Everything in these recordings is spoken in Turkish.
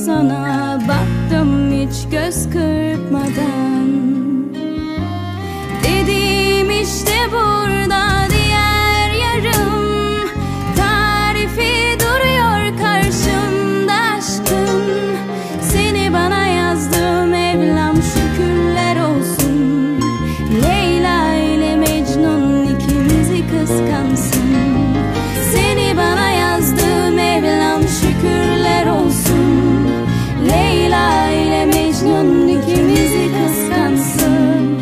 sana baktım hiç göz kırpmadan. Dedim işte burada diğer yarım, tarifi duruyor karşımda aşkın. Seni bana yazdım Mevlam şükürler olsun. Leyla ile Mecnun ikimizi kıskansın. Seni bana yazdı Mevlam şükürler olsun. Leyla ile Mecnun ikimizi kıskansın.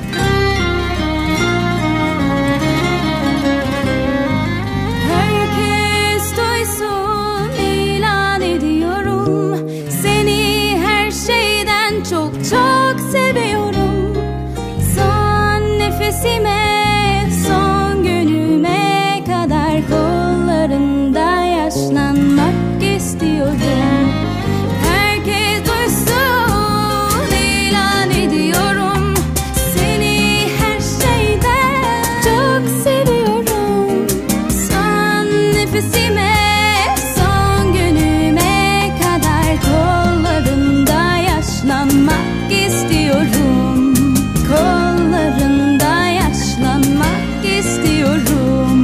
Herkes duysun ilan ediyorum. Seni her şeyden çok çok seviyorum. Son nefesime, son günüme kadar kollarında yaşlanmak istiyorum. Herkes duysun ilan ediyorum. Seni her şeyden çok seviyorum. Son nefesime, son günüme kadar kollarında yaşlanmak istiyorum. Kollarında yaşlanmak istiyorum.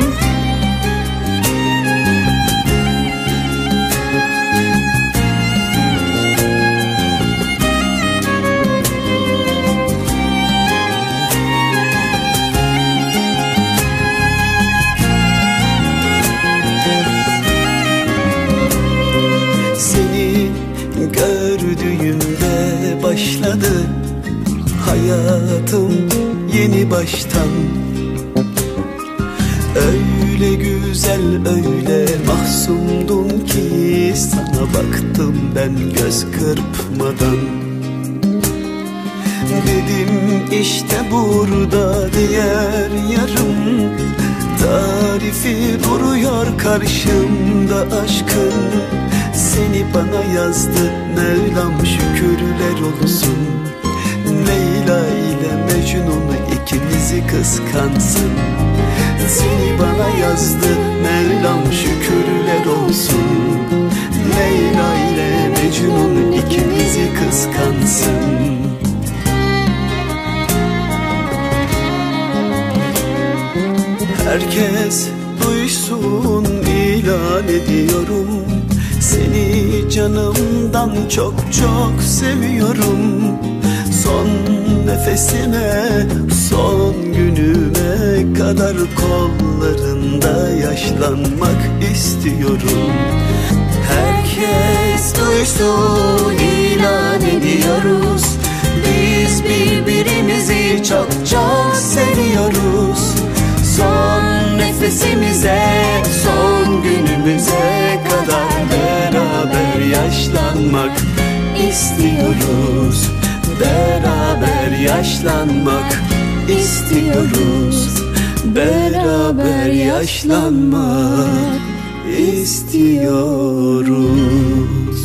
Seni gördüğümde başladı hayatım yeni baştan. Öyle güzel, öyle mahzundum ki sana baktım ben göz kırpmadan. Dedim işte burada diğer yarım, tarifi duruyor karşımda aşkın. Seni bana yazdı Mevlam şükürler olsun. Leyla ile Mecnun ikimizi kıskansın. Seni bana yazdı Mevlam şükürler olsun. Leyla ile Mecnun ikimizi kıskansın. Herkes duysun ilan ediyorum. Seni canımdan çok çok seviyorum. Son nefesime, son günüme kadar kollarında yaşlanmak istiyorum. Herkes duysun ilan ediyoruz. Biz birbirimizi çok çok seviyoruz. Son nefesimize, son günümüze kadar beraber yaşlanmak istiyoruz. Beraber yaşlanmak istiyoruz. Beraber yaşlanmak istiyoruz.